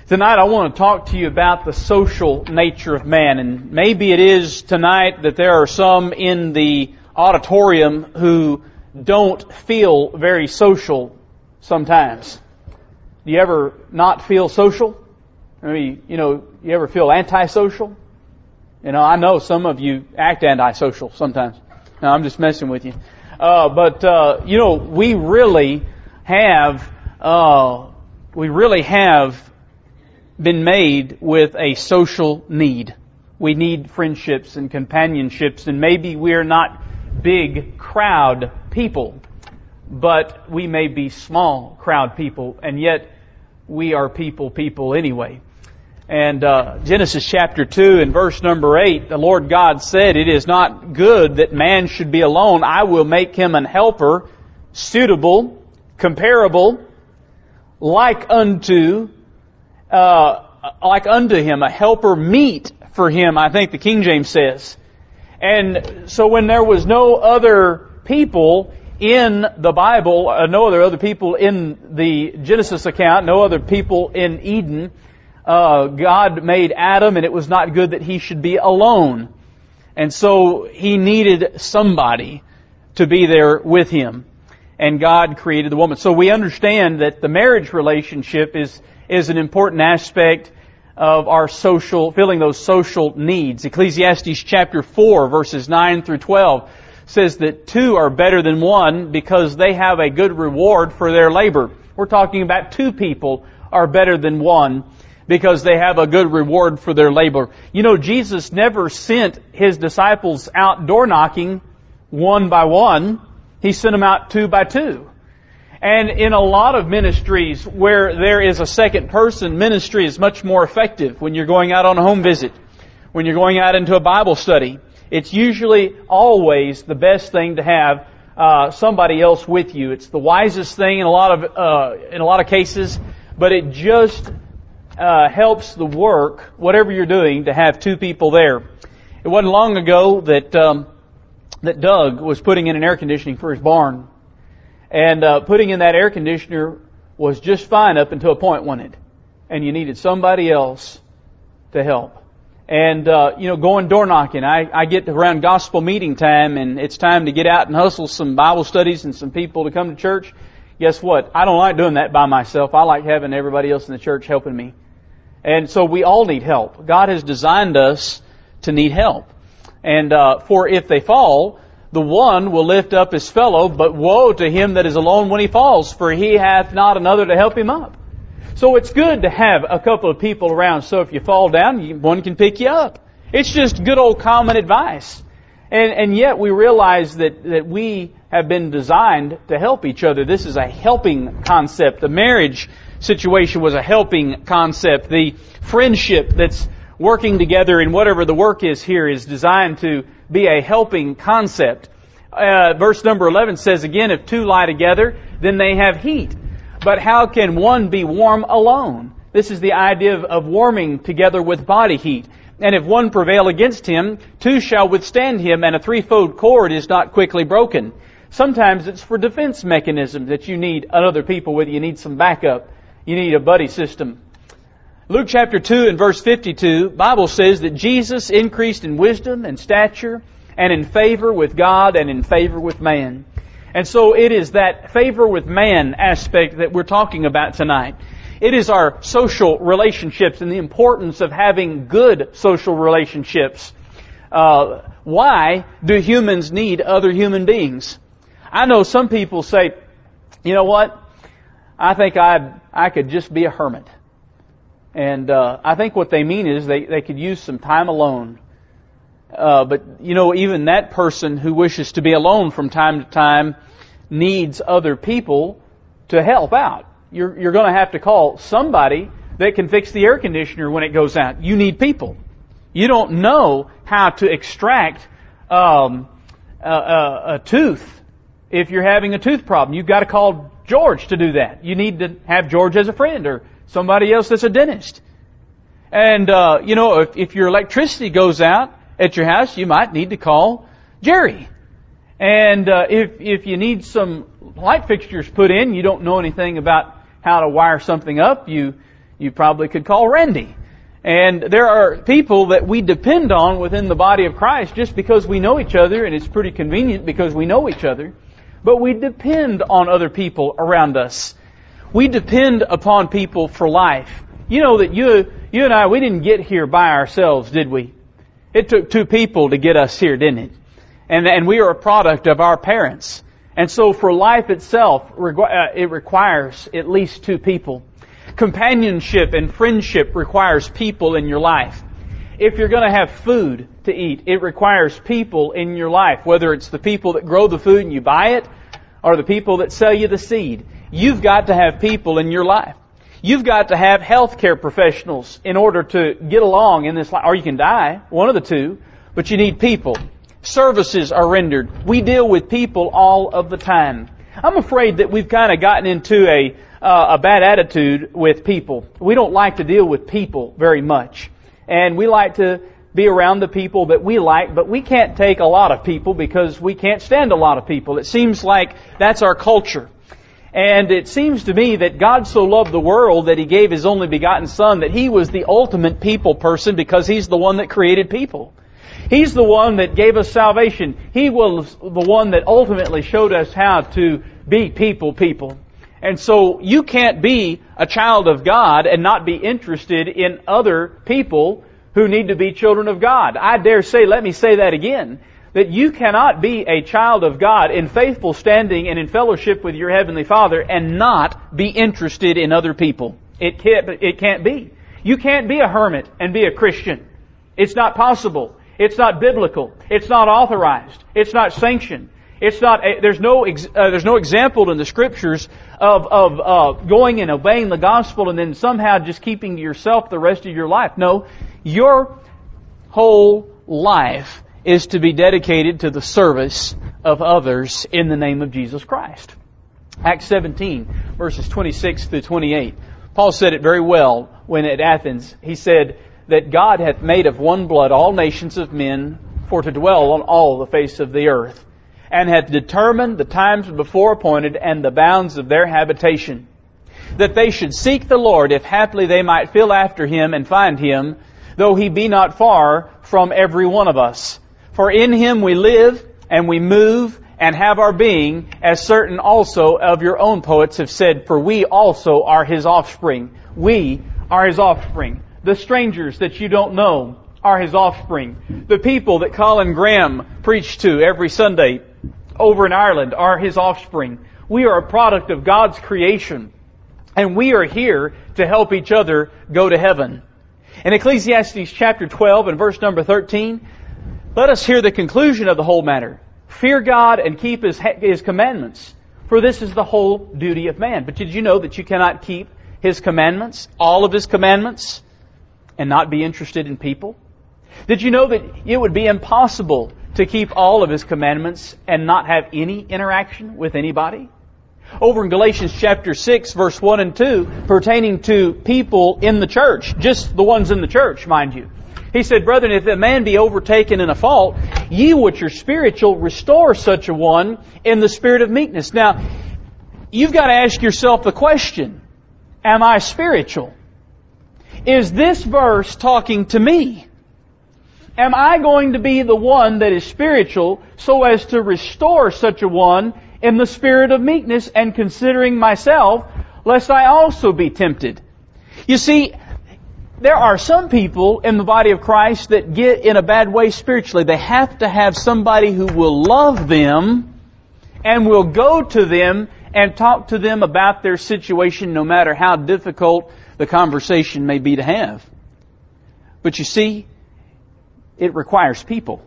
Tonight I want to talk to you about the social nature of man, and maybe it is tonight that there are some in the auditorium who don't feel very social sometimes. Do you ever not feel social? I mean, you ever feel antisocial? I know some of you act antisocial sometimes. No, I'm just messing with you. But we really have been made with a social need. We need friendships and companionships, and maybe we're not big crowd people, but we may be small crowd people, and yet we are people anyway. And Genesis chapter 2 and verse number 8, the Lord God said, "It is not good that man should be alone. I will make him an helper, suitable, comparable, like unto him, a helper meet for him," I think the King James says. And so when there was no other people in the Bible, no other people in the Genesis account, no other people in Eden, God made Adam, and it was not good that he should be alone. And so he needed somebody to be there with him. And God created the woman. So we understand that the marriage relationship is an important aspect of our filling those social needs. Ecclesiastes chapter 4 verses 9 through 12 says that two are better than one because they have a good reward for their labor. We're talking about two people are better than one because they have a good reward for their labor. Jesus never sent His disciples out door knocking one by one. He sent them out two by two. And in a lot of ministries where there is a second person, ministry is much more effective. When you're going out on a home visit, when you're going out into a Bible study, it's usually always the best thing to have somebody else with you. It's the wisest thing in a lot of cases, but it just helps the work, whatever you're doing, to have two people there. It wasn't long ago that Doug was putting in an air conditioning for his barn. And putting in that air conditioner was just fine up until a point, wasn't it? And you needed somebody else to help. And, going door knocking. I get around gospel meeting time, and it's time to get out and hustle some Bible studies and some people to come to church. Guess what? I don't like doing that by myself. I like having everybody else in the church helping me. And so we all need help. God has designed us to need help. And for if they fall, the one will lift up his fellow, but woe to him that is alone when he falls, for he hath not another to help him up. So it's good to have a couple of people around, so if you fall down, one can pick you up. It's just good old common advice. And yet we realize that we have been designed to help each other. This is a helping concept. The marriage situation was a helping concept. The friendship that's working together in whatever the work is here is designed to be a helping concept. Verse number 11 says again, "If two lie together, then they have heat. But how can one be warm alone?" This is the idea of warming together with body heat. "And if one prevail against him, two shall withstand him, and a threefold cord is not quickly broken." Sometimes it's for defense mechanisms that you need other people with you. You need some backup. You need a buddy system. Luke chapter 2 and verse 52, Bible says that Jesus increased in wisdom and stature and in favor with God and in favor with man. And so it is that favor with man aspect that we're talking about tonight. It is our social relationships and the importance of having good social relationships. Why do humans need other human beings? I know some people say, "You know what? I think I could just be a hermit." And I think what they mean is they could use some time alone. But even that person who wishes to be alone from time to time needs other people to help out. You're going to have to call somebody that can fix the air conditioner when it goes out. You need people. You don't know how to extract a tooth if you're having a tooth problem. You've got to call George to do that. You need to have George as a friend or somebody else that's a dentist. And, if your electricity goes out at your house, you might need to call Jerry. And if you need some light fixtures put in, you don't know anything about how to wire something up, you You probably could call Randy. And there are people that we depend on within the body of Christ just because we know each other, and it's pretty convenient because we know each other. But we depend on other people around us. We depend upon people for life. You know that you and I, we didn't get here by ourselves, did we? It took two people to get us here, didn't it? And we are a product of our parents. And so for life itself, it requires at least two people. Companionship and friendship requires people in your life. If you're going to have food to eat, it requires people in your life. Whether it's the people that grow the food and you buy it, or the people that sell you the seed. You've got to have people in your life. You've got to have healthcare professionals in order to get along in this life. Or you can die, one of the two, but you need people. Services are rendered. We deal with people all of the time. I'm afraid that we've kind of gotten into a bad attitude with people. We don't like to deal with people very much. And we like to be around the people that we like, but we can't take a lot of people because we can't stand a lot of people. It seems like that's our culture. And it seems to me that God so loved the world that He gave His only begotten Son, that He was the ultimate people person because He's the one that created people. He's the one that gave us salvation. He was the one that ultimately showed us how to be people. And so you can't be a child of God and not be interested in other people who need to be children of God. I dare say, let me say that again, that you cannot be a child of God in faithful standing and in fellowship with your Heavenly Father and not be interested in other people. It can't be. You can't be a hermit and be a Christian. It's not possible. It's not biblical. It's not authorized. It's not sanctioned. It's not. There's no example in the Scriptures of going and obeying the gospel and then somehow just keeping to yourself the rest of your life. No, your whole life is to be dedicated to the service of others in the name of Jesus Christ. Acts 17, verses 26 through 28. Paul said it very well when at Athens. He said that God hath made of one blood all nations of men for to dwell on all the face of the earth, and hath determined the times before appointed and the bounds of their habitation, that they should seek the Lord, if haply they might feel after Him and find Him, though He be not far from every one of us. For in Him we live, and we move, and have our being, as certain also of your own poets have said, for we also are His offspring. We are His offspring. The strangers that you don't know are His offspring. The people that Colin Graham preached to every Sunday over in Ireland are His offspring. We are a product of God's creation, and we are here to help each other go to heaven. In Ecclesiastes chapter 12 and verse number 13, let us hear the conclusion of the whole matter. Fear God and keep His commandments, for this is the whole duty of man. But did you know that you cannot keep His commandments, all of His commandments, and not be interested in people? Did you know that it would be impossible to keep all of His commandments and not have any interaction with anybody? Over in Galatians chapter 6, verse 1 and 2, pertaining to people in the church, just the ones in the church, mind you. He said, Brethren, if a man be overtaken in a fault, ye which are spiritual, restore such a one in the spirit of meekness. Now, you've got to ask yourself the question, am I spiritual? Is this verse talking to me? Am I going to be the one that is spiritual so as to restore such a one in the spirit of meekness and considering myself, lest I also be tempted? You see, there are some people in the body of Christ that get in a bad way spiritually. They have to have somebody who will love them and will go to them and talk to them about their situation, no matter how difficult the conversation may be to have. But you see, it requires people.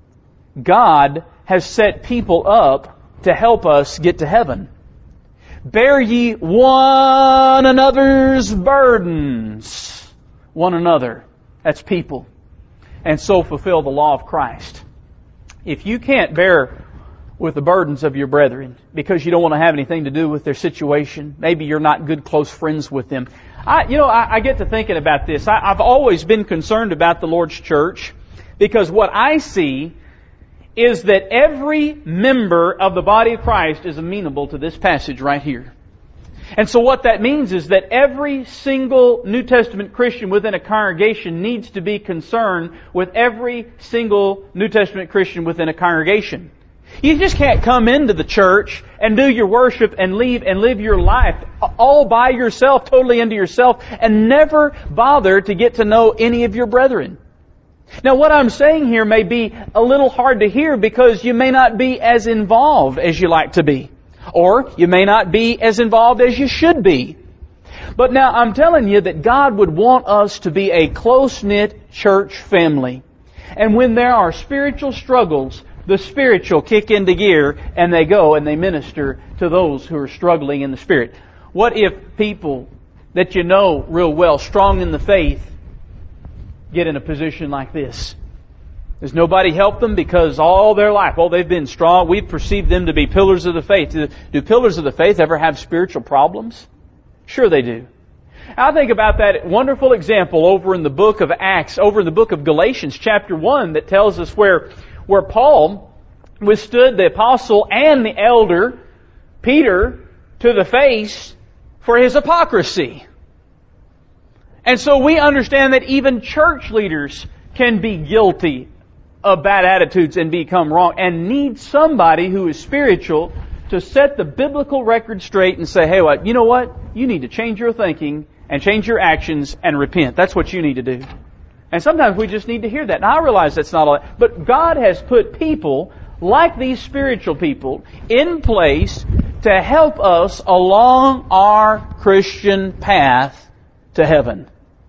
God has set people up to help us get to heaven. Bear ye one another's burdens. One another. That's people. And so fulfill the law of Christ. If you can't bear with the burdens of your brethren because you don't want to have anything to do with their situation, maybe you're not good close friends with them. I get to thinking about this. I've always been concerned about the Lord's church because what I see is that every member of the body of Christ is amenable to this passage right here. And so what that means is that every single New Testament Christian within a congregation needs to be concerned with every single New Testament Christian within a congregation. You just can't come into the church and do your worship and leave and live your life all by yourself, totally into yourself, and never bother to get to know any of your brethren. Now what I'm saying here may be a little hard to hear because you may not be as involved as you like to be. Or you may not be as involved as you should be. But now I'm telling you that God would want us to be a close-knit church family. And when there are spiritual struggles, the spiritual kick into gear and they go and they minister to those who are struggling in the Spirit. What if people that you know real well, strong in the faith, get in a position like this? Does nobody help them because all their life, they've been strong. We've perceived them to be pillars of the faith. Do pillars of the faith ever have spiritual problems? Sure they do. I think about that wonderful example over in the book of Acts, over in the book of Galatians chapter 1 that tells us where Paul withstood the apostle and the elder, Peter, to the face for his hypocrisy. And so we understand that even church leaders can be guilty of bad attitudes and become wrong and need somebody who is spiritual to set the biblical record straight and say, hey, you know what? You need to change your thinking and change your actions and repent. That's what you need to do. And sometimes we just need to hear that. Now I realize that's not all that. But God has put people like these spiritual people in place to help us along our Christian path to heaven.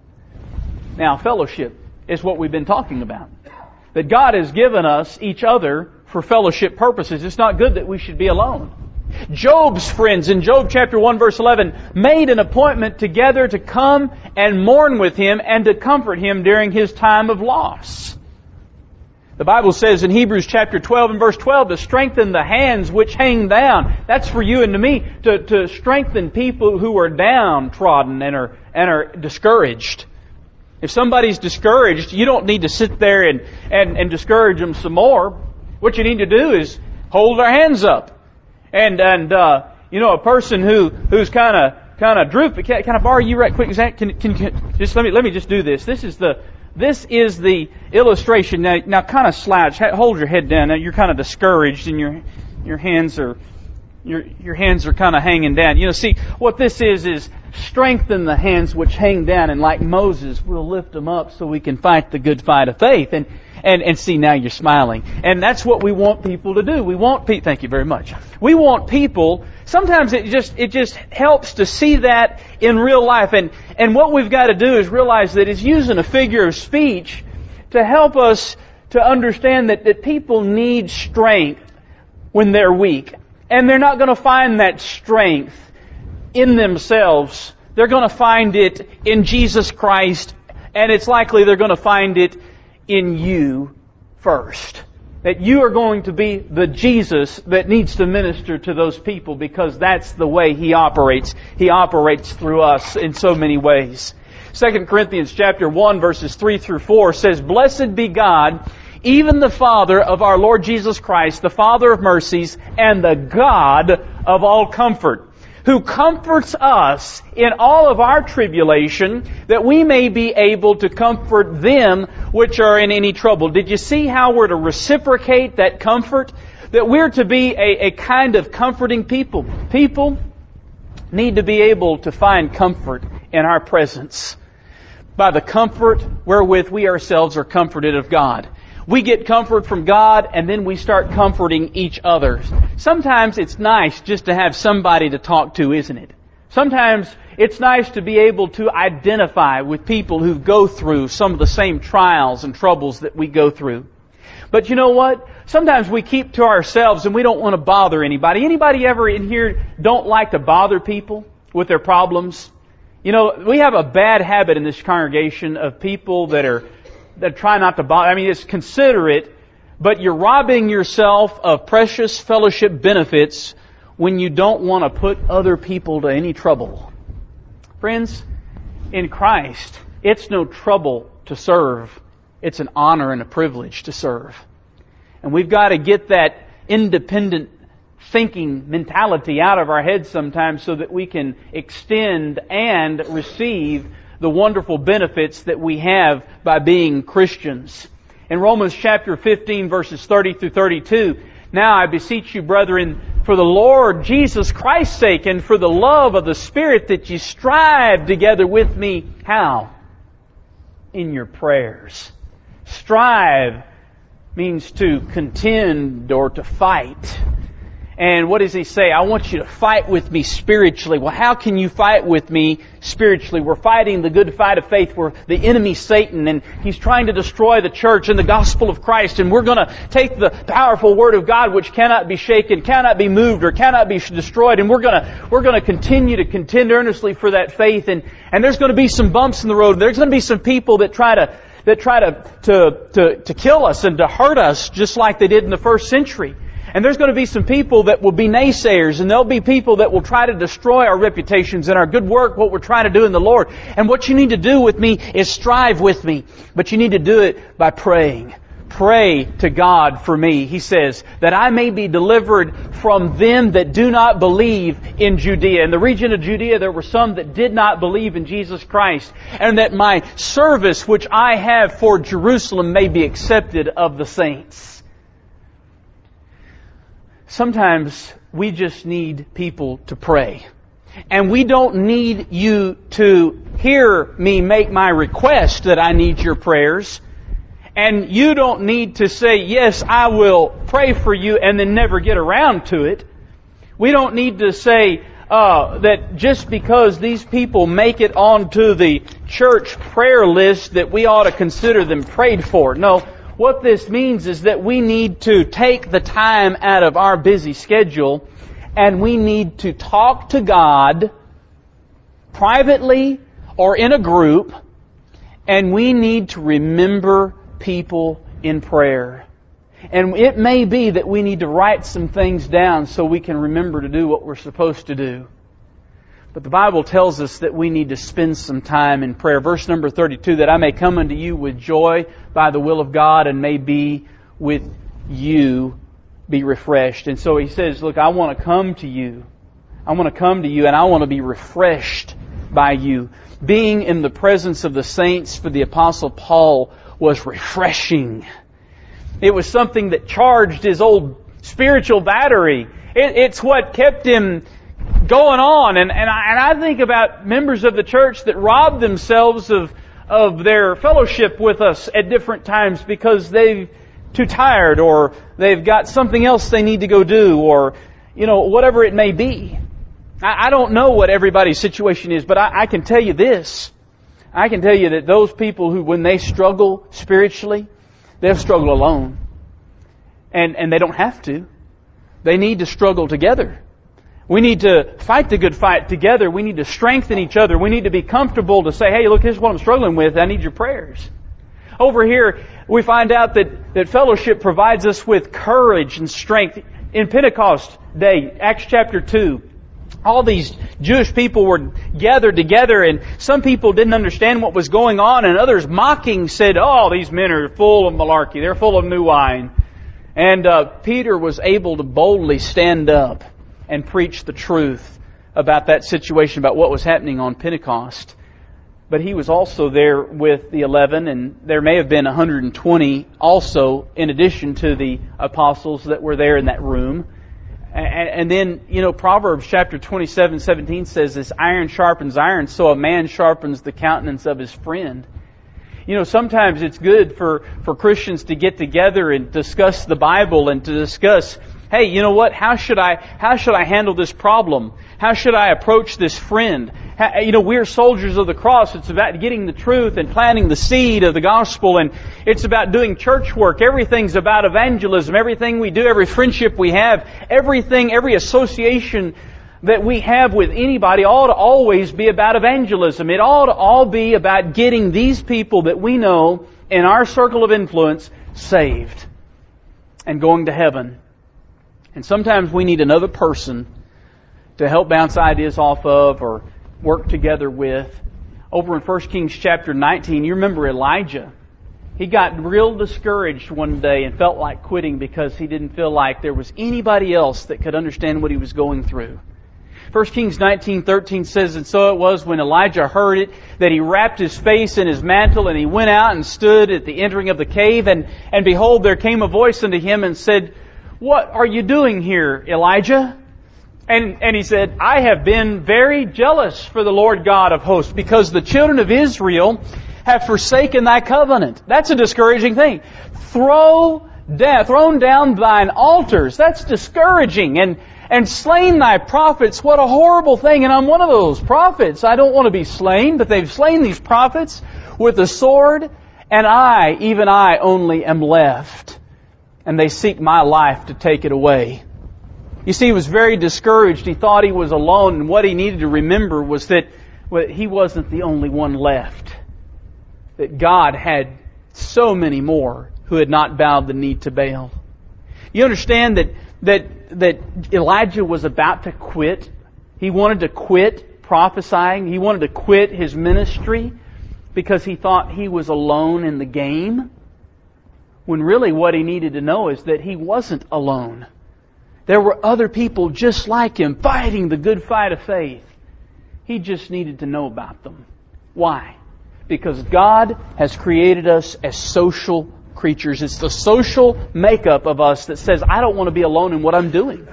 Now fellowship is what we've been talking about. That God has given us each other for fellowship purposes. It's not good that we should be alone. Job's friends in Job chapter 1 verse 11 made an appointment together to come and mourn with him and to comfort him during his time of loss. The Bible says in Hebrews chapter 12 and verse 12 to strengthen the hands which hang down. That's for you and to me, to strengthen people who are downtrodden and are discouraged. If somebody's discouraged, you don't need to sit there and discourage them some more. What you need to do is hold their hands up. And a person who's kind of droopy, can I borrow you right quick? Zach, can just let me just do this. This is the illustration. Now kind of slouch. Hold your head down. Now you're kind of discouraged and your hands are kind of hanging down. See, what this is strengthen the hands which hang down, and like Moses, we'll lift them up so we can fight the good fight of faith. And see, now you're smiling. And that's what we want people to do. We want people, thank you very much. We want people, sometimes it just helps to see that in real life. And what we've got to do is realize that it's using a figure of speech to help us to understand that people need strength when they're weak. And they're not going to find that strength in themselves. They're going to find it in Jesus Christ, and it's likely they're going to find it in you first. That you are going to be the Jesus that needs to minister to those people because that's the way He operates. He operates through us in so many ways. 2 Corinthians chapter 1 verses 3 through 4 says, Blessed be God, even the Father of our Lord Jesus Christ, the Father of mercies, and the God of all comfort, who comforts us in all of our tribulation, that we may be able to comfort them which are in any trouble. Did you see how we're to reciprocate that comfort? That we're to be a kind of comforting people. People need to be able to find comfort in our presence by the comfort wherewith we ourselves are comforted of God. We get comfort from God and then we start comforting each other. Sometimes it's nice just to have somebody to talk to, isn't it? Sometimes it's nice to be able to identify with people who go through some of the same trials and troubles that we go through. But you know what? Sometimes we keep to ourselves and we don't want to bother anybody. Anybody ever in here don't like to bother people with their problems? You know, we have a bad habit in this congregation of people that try not to bother. I mean, it's considerate, but you're robbing yourself of precious fellowship benefits when you don't want to put other people to any trouble. Friends, in Christ, it's no trouble to serve. It's an honor and a privilege to serve. And we've got to get that independent thinking mentality out of our heads sometimes so that we can extend and receive the wonderful benefits that we have by being Christians. In Romans chapter 15 verses 30 through 32, now I beseech you, brethren, for the Lord Jesus Christ's sake and for the love of the Spirit, that ye strive together with me. How? In your prayers. Strive means to contend or to fight. And what does he say? I want you to fight with me spiritually. Well, how can you fight with me spiritually? We're fighting the good fight of faith. We're the enemy, Satan, and he's trying to destroy the church and the gospel of Christ. And we're going to take the powerful Word of God, which cannot be shaken, cannot be moved, or cannot be destroyed. And we're going to continue to contend earnestly for that faith. And there's going to be some bumps in the road. There's going to be some people that try to kill us and to hurt us, just like they did in the first century. And there's going to be some people that will be naysayers, and there'll be people that will try to destroy our reputations and our good work, what we're trying to do in the Lord. And what you need to do with me is strive with me. But you need to do it by praying. Pray to God for me, he says, that I may be delivered from them that do not believe in Judea. In the region of Judea, there were some that did not believe in Jesus Christ, and that my service which I have for Jerusalem may be accepted of the saints. Sometimes we just need people to pray. And we don't need you to hear me make my request that I need your prayers. And you don't need to say, yes, I will pray for you, and then never get around to it. We don't need to say that just because these people make it onto the church prayer list that we ought to consider them prayed for. No. What this means is that we need to take the time out of our busy schedule, and we need to talk to God privately or in a group, and we need to remember people in prayer. And it may be that we need to write some things down so we can remember to do what we're supposed to do. But the Bible tells us that we need to spend some time in prayer. Verse number 32, that I may come unto you with joy by the will of God, and may be with you be refreshed. And so he says, look, I want to come to you. I want to come to you, and I want to be refreshed by you. Being in the presence of the saints for the Apostle Paul was refreshing. It was something that charged his old spiritual battery. It's what kept him going on. And I think about members of the church that rob themselves of their fellowship with us at different times because they're too tired, or they've got something else they need to go do, or whatever it may be. I don't know what everybody's situation is, but I can tell you this. I can tell you that those people who, when they struggle spiritually, they'll struggle alone. And they don't have to. They need to struggle together. We need to fight the good fight together. We need to strengthen each other. We need to be comfortable to say, hey, look, here's what I'm struggling with. I need your prayers. Over here, we find out that fellowship provides us with courage and strength. In Pentecost Day, Acts chapter 2, all these Jewish people were gathered together, and some people didn't understand what was going on, and others mocking said, oh, these men are full of malarkey. They're full of new wine. And Peter was able to boldly stand up and preach the truth about that situation, about what was happening on Pentecost. But he was also there with the 11, and there may have been 120 also, in addition to the apostles that were there in that room. And then, Proverbs chapter 27:17 says, as iron sharpens iron, so a man sharpens the countenance of his friend. Sometimes it's good for Christians to get together and discuss the Bible, and to discuss, hey, you know what? How should I handle this problem? How should I approach this friend? We're soldiers of the cross. It's about getting the truth and planting the seed of the gospel, and it's about doing church work. Everything's about evangelism. Everything we do, every friendship we have, every association that we have with anybody ought to always be about evangelism. It ought to all be about getting these people that we know in our circle of influence saved and going to heaven. And sometimes we need another person to help bounce ideas off of or work together with. Over in 1 Kings chapter 19, you remember Elijah. he got real discouraged one day and felt like quitting because he didn't feel like there was anybody else that could understand what he was going through. 1 Kings 19:13 says, "And so it was when Elijah heard it, that he wrapped his face in his mantle, and he went out and stood at the entering of the cave. And behold, there came a voice unto him and said, What are you doing here, Elijah? And he said, I have been very jealous for the Lord God of hosts, because the children of Israel have forsaken thy covenant." That's a discouraging thing. Thrown down thine altars. That's discouraging. And slain thy prophets. What a horrible thing. And I'm one of those prophets. I don't want to be slain, but they've slain these prophets with a sword, and I, even I, only am left. And they seek my life to take it away. You see, he was very discouraged. He thought he was alone, and what he needed to remember was that he wasn't the only one left. That God had so many more who had not bowed the knee to Baal. You understand that Elijah was about to quit. He wanted to quit prophesying. He wanted to quit his ministry because he thought he was alone in the game. When really what he needed to know is that he wasn't alone. There were other people just like him fighting the good fight of faith. He just needed to know about them. Why? Because God has created us as social creatures. It's the social makeup of us that says, I don't want to be alone in what I'm doing.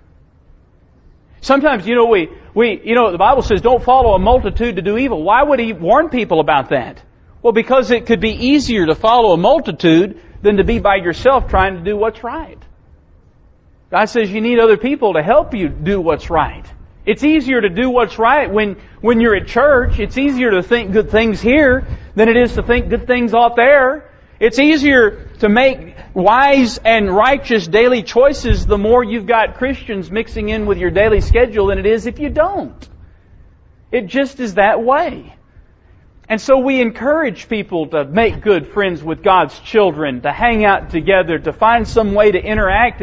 Sometimes, the Bible says don't follow a multitude to do evil. Why would He warn people about that? Well, because it could be easier to follow a multitude than to be by yourself trying to do what's right. God says you need other people to help you do what's right. It's easier to do what's right when you're at church. It's easier to think good things here than it is to think good things out there. It's easier to make wise and righteous daily choices the more you've got Christians mixing in with your daily schedule than it is if you don't. It just is that way. And so we encourage people to make good friends with God's children, to hang out together, to find some way to interact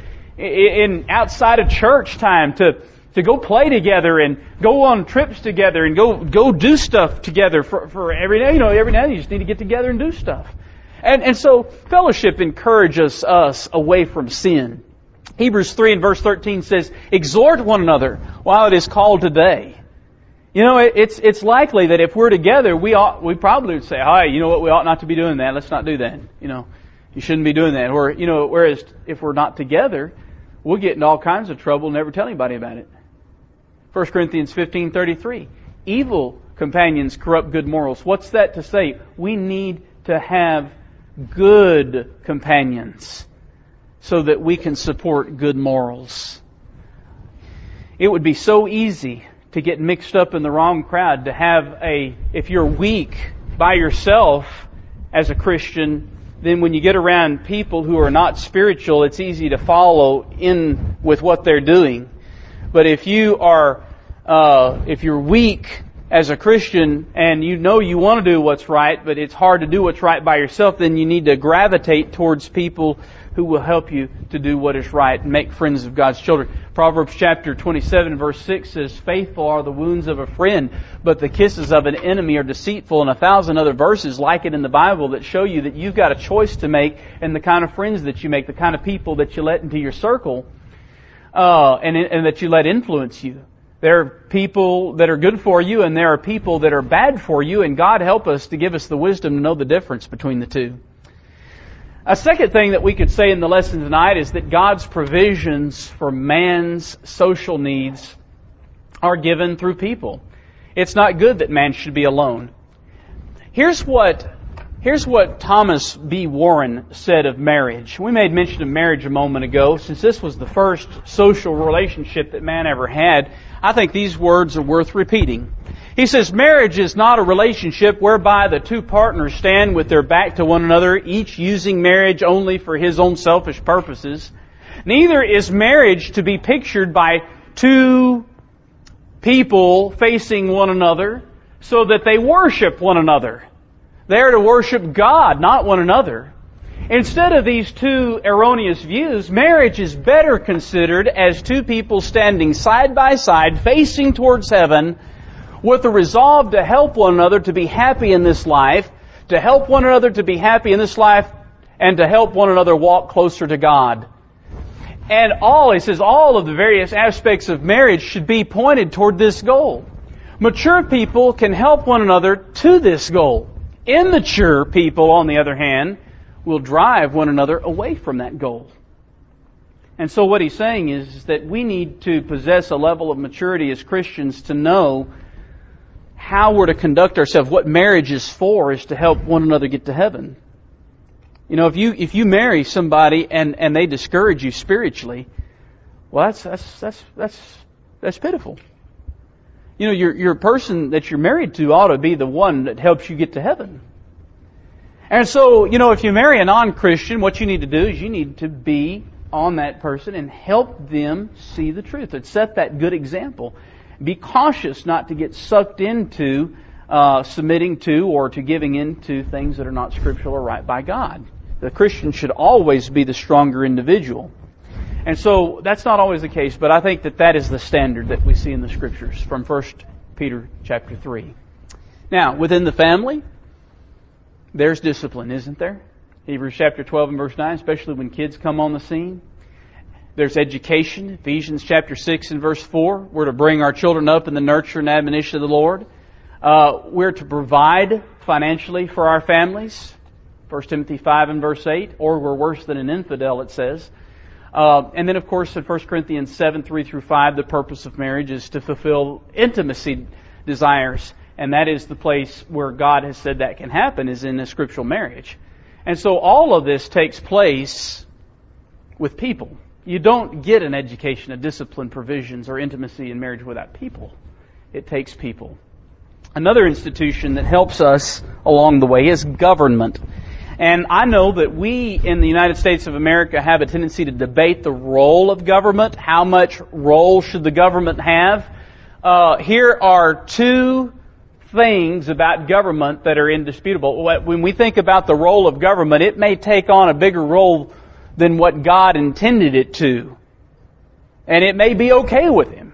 in outside of church time, to go play together and go on trips together and go do stuff together for every day. Every day you just need to get together and do stuff. And so fellowship encourages us away from sin. Hebrews 3 and verse 13 says, "Exhort one another while it is called today." It's likely that if we're together, we probably would say, "Hi, you know what? We ought not to be doing that. Let's not do that. You shouldn't be doing that." Or whereas if we're not together, we'll get into all kinds of trouble and never tell anybody about it. 1 Corinthians 15:33, "Evil companions corrupt good morals." What's that to say? We need to have good companions so that we can support good morals. It would be so easy to get mixed up in the wrong crowd, to have if you're weak by yourself as a Christian, then when you get around people who are not spiritual, it's easy to follow in with what they're doing. But if you're weak as a Christian and you want to do what's right, but it's hard to do what's right by yourself, then you need to gravitate towards people who will help you to do what is right and make friends of God's children. Proverbs chapter 27 verse 6 says, "Faithful are the wounds of a friend, but the kisses of an enemy are deceitful," and 1,000 other verses like it in the Bible that show you that you've got a choice to make in the kind of friends that you make, the kind of people that you let into your circle, and that you let influence you. There are people that are good for you, and there are people that are bad for you, and God help us to give us the wisdom to know the difference between the two. A second thing that we could say in the lesson tonight is that God's provisions for man's social needs are given through people. It's not good that man should be alone. Here's what Thomas B. Warren said of marriage. We made mention of marriage a moment ago. Since this was the first social relationship that man ever had, I think these words are worth repeating. He says, "Marriage is not a relationship whereby the two partners stand with their back to one another, each using marriage only for his own selfish purposes. Neither is marriage to be pictured by two people facing one another so that they worship one another. They are to worship God, not one another. Instead of these two erroneous views, marriage is better considered as two people standing side by side, facing towards heaven, with the resolve to help one another to be happy in this life, to help one another to be happy in this life and to help one another walk closer to God. And he says, all of the various aspects of marriage should be pointed toward this goal. Mature people can help one another to this goal. Immature people, on the other hand, will drive one another away from that goal. And so what he's saying is that we need to possess a level of maturity as Christians to know how we're to conduct ourselves. What marriage is for is to help one another get to heaven. You know, if you marry somebody and they discourage you spiritually, well, that's pitiful. You know, your person that you're married to ought to be the one that helps you get to heaven. And so, you know, if you marry a non-Christian, what you need to do is you need to be on that person and help them see the truth and set that good example. Be cautious not to get sucked into submitting to or to giving in to things that are not scriptural or right by God. The Christian should always be the stronger individual. And so that's not always the case, but I think that is the standard that we see in the Scriptures from 1 Peter chapter 3. Now, within the family, there's discipline, isn't there? Hebrews chapter 12 and verse 9, especially when kids come on the scene. There's education. Ephesians chapter 6 and verse 4. We're to bring our children up in the nurture and admonition of the Lord. We're to provide financially for our families. 1 Timothy 5 and verse 8. Or we're worse than an infidel, it says. And then, of course, in 1 Corinthians 7, 3 through 5, the purpose of marriage is to fulfill intimacy desires. And that is the place where God has said that can happen, is in a scriptural marriage. And so all of this takes place with people. You don't get an education, a discipline, provisions, or intimacy in marriage without people. It takes people. Another institution that helps us along the way is government. And I know that we in the United States of America have a tendency to debate the role of government. How much role should the government have? Here are two things about government that are indisputable. When we think about the role of government, it may take on a bigger role than what God intended it to. And it may be okay with Him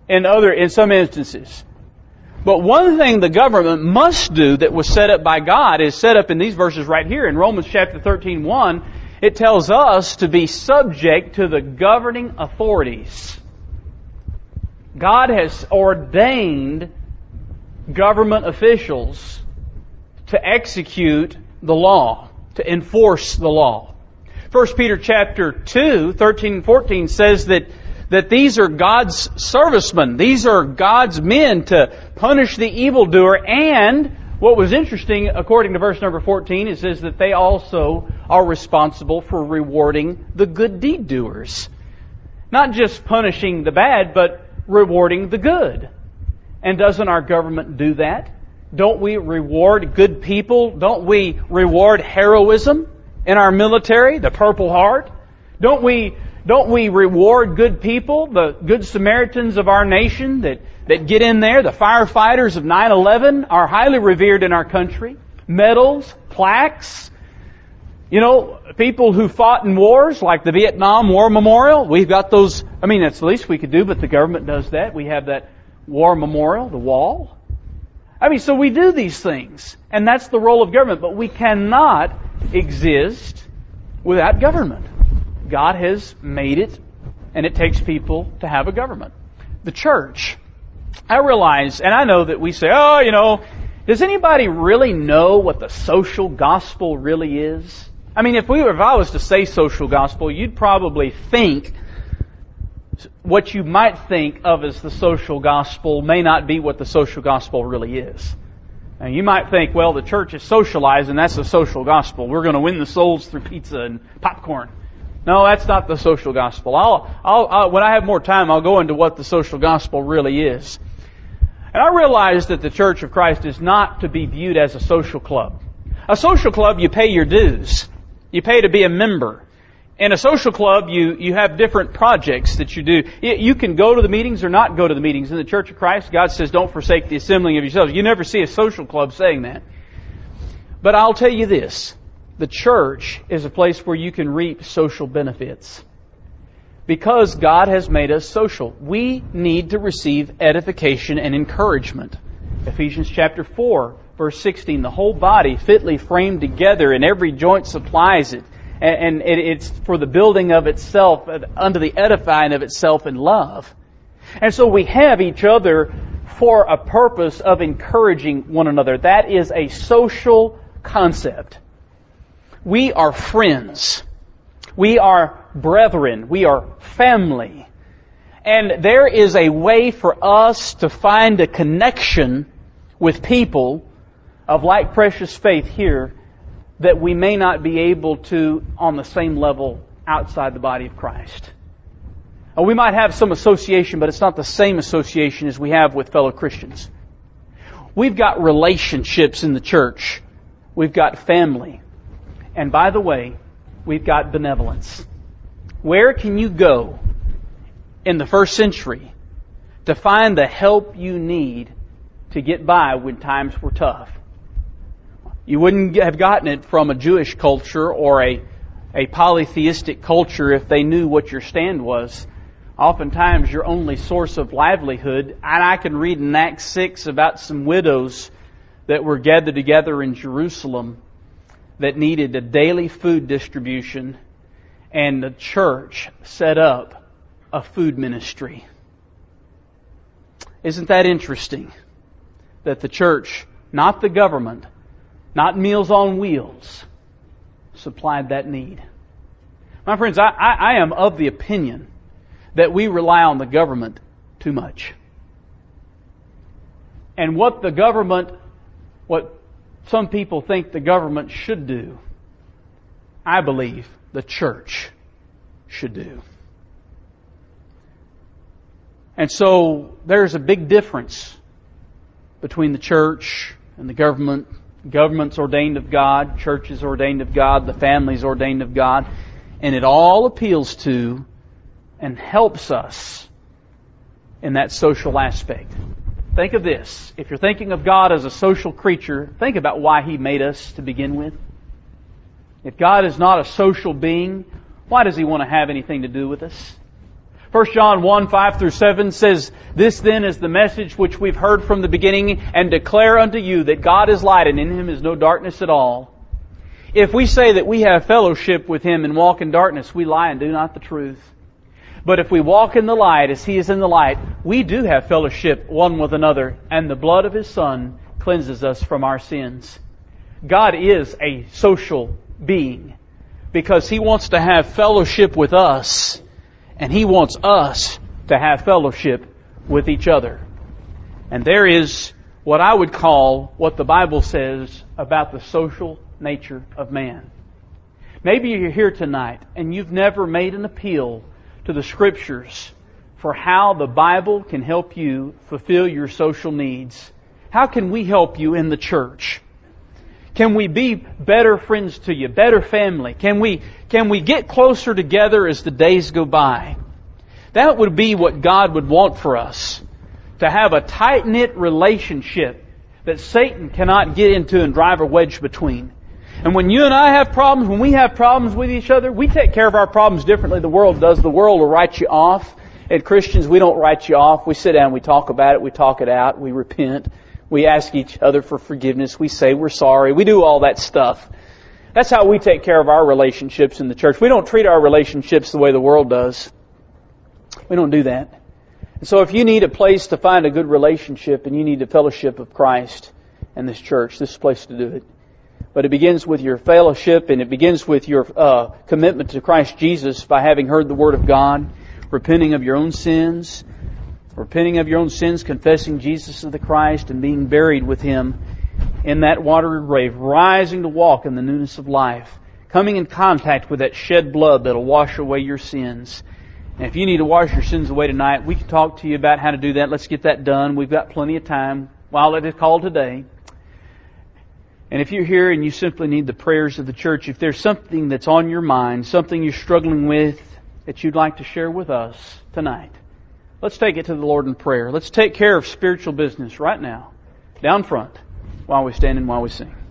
in some instances. But one thing the government must do that was set up by God is set up in these verses right here. In Romans chapter 13:1, it tells us to be subject to the governing authorities. God has ordained government officials to execute the law, to enforce the law. 1 Peter chapter 2, 13 and 14 says that these are God's servicemen. These are God's men to punish the evildoer. And what was interesting, according to verse number 14, it says that they also are responsible for rewarding the good deed doers. Not just punishing the bad, but rewarding the good. And doesn't our government do that? Don't we reward good people? Don't we reward heroism in our military, the Purple Heart? Don't we reward good people, the good Samaritans of our nation that get in there? The firefighters of 9/11 are highly revered in our country. Medals, plaques. You know, people who fought in wars like the Vietnam War Memorial. We've got those. I mean, that's the least we could do, but the government does that. We have that War Memorial, the wall. I mean, so we do these things. And that's the role of government. But we cannot exist without government. God has made it, and it takes people to have a government. The church. I realize, and I know that we say, does anybody really know what the social gospel really is? I mean, if I was to say social gospel, you'd probably think what you might think of as the social gospel may not be what the social gospel really is. And you might think, well, the church is socialized and that's the social gospel. We're going to win the souls through pizza and popcorn. No, that's not the social gospel. I'll when I have more time, I'll go into what the social gospel really is. And I realize that the Church of Christ is not to be viewed as a social club. A social club, you pay your dues. You pay to be a member. In a social club, you have different projects that you do. You can go to the meetings or not go to the meetings. In the Church of Christ, God says, don't forsake the assembling of yourselves. You never see a social club saying that. But I'll tell you this. The church is a place where you can reap social benefits. Because God has made us social, we need to receive edification and encouragement. Ephesians chapter 4, Verse 16, the whole body fitly framed together and every joint supplies it. And it's for the building of itself, unto the edifying of itself in love. And so we have each other for a purpose of encouraging one another. That is a social concept. We are friends. We are brethren. We are family. And there is a way for us to find a connection with people of like precious faith here that we may not be able to on the same level outside the body of Christ. We might have some association, but it's not the same association as we have with fellow Christians. We've got relationships in the church. We've got family. And by the way, we've got benevolence. Where can you go in the first century to find the help you need to get by when times were tough? You wouldn't have gotten it from a Jewish culture or a polytheistic culture if they knew what your stand was. Oftentimes your only source of livelihood, and I can read in Acts 6 about some widows that were gathered together in Jerusalem that needed a daily food distribution, and the church set up a food ministry. Isn't that interesting? That the church, not the government, not Meals on Wheels, supplied that need. My friends, I am of the opinion that we rely on the government too much. And what some people think the government should do, I believe the church should do. And so there's a big difference between the church and the government. Government's ordained of God, church is ordained of God, the family's ordained of God, and it all appeals to and helps us in that social aspect. Think of this. If you're thinking of God as a social creature, think about why He made us to begin with. If God is not a social being, why does He want to have anything to do with us? 1 John 1, 5 through 7 says, "This then is the message which we've heard from the beginning, and declare unto you that God is light, and in Him is no darkness at all. If we say that we have fellowship with Him and walk in darkness, we lie and do not the truth. But if we walk in the light as He is in the light, we do have fellowship one with another, and the blood of His Son cleanses us from our sins." God is a social being because He wants to have fellowship with us, and He wants us to have fellowship with each other. And there is what I would call what the Bible says about the social nature of man. Maybe you're here tonight and you've never made an appeal to the Scriptures for how the Bible can help you fulfill your social needs. How can we help you in the church? Can we be better friends to you, better family? Can we get closer together as the days go by? That would be what God would want for us. To have a tight-knit relationship that Satan cannot get into and drive a wedge between. And when you and I have problems, when we have problems with each other, we take care of our problems differently than the world does. The world will write you off. And Christians, we don't write you off. We sit down, we talk about it, we talk it out, we repent. We ask each other for forgiveness. We say we're sorry. We do all that stuff. That's how we take care of our relationships in the church. We don't treat our relationships the way the world does. We don't do that. And so if you need a place to find a good relationship and you need the fellowship of Christ and this church, this is the place to do it. But it begins with your fellowship and it begins with your commitment to Christ Jesus by having heard the Word of God, repenting of your own sins, confessing Jesus as the Christ, and being buried with Him in that watery grave, rising to walk in the newness of life, coming in contact with that shed blood that'll wash away your sins. And if you need to wash your sins away tonight, we can talk to you about how to do that. Let's get that done. We've got plenty of time while it is called today. And if you're here and you simply need the prayers of the church, if there's something that's on your mind, something you're struggling with that you'd like to share with us tonight, let's take it to the Lord in prayer. Let's take care of spiritual business right now, down front, while we stand and while we sing.